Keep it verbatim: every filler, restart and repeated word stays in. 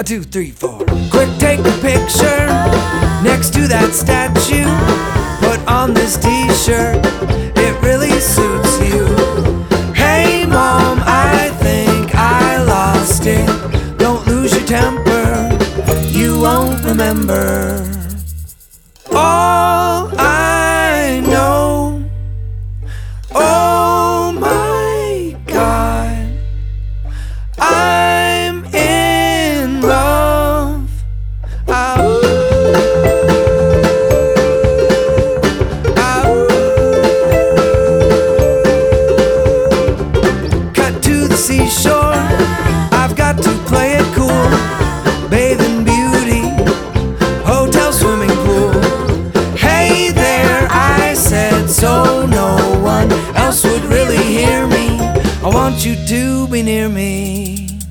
two, three, four. Quick, take a picture next to that statue. Put on this t-shirt, it really suits you. Hey mom, I think I lost it. Don't lose your temper, you won't remember. All I know, oh my God, I'm in love. Ow. Ow. Cut to the seashore, I've got to play it cool. Bathe in beauty, hotel swimming pool. Hey there, I said, so no one else would really hear me. I want you to be near me.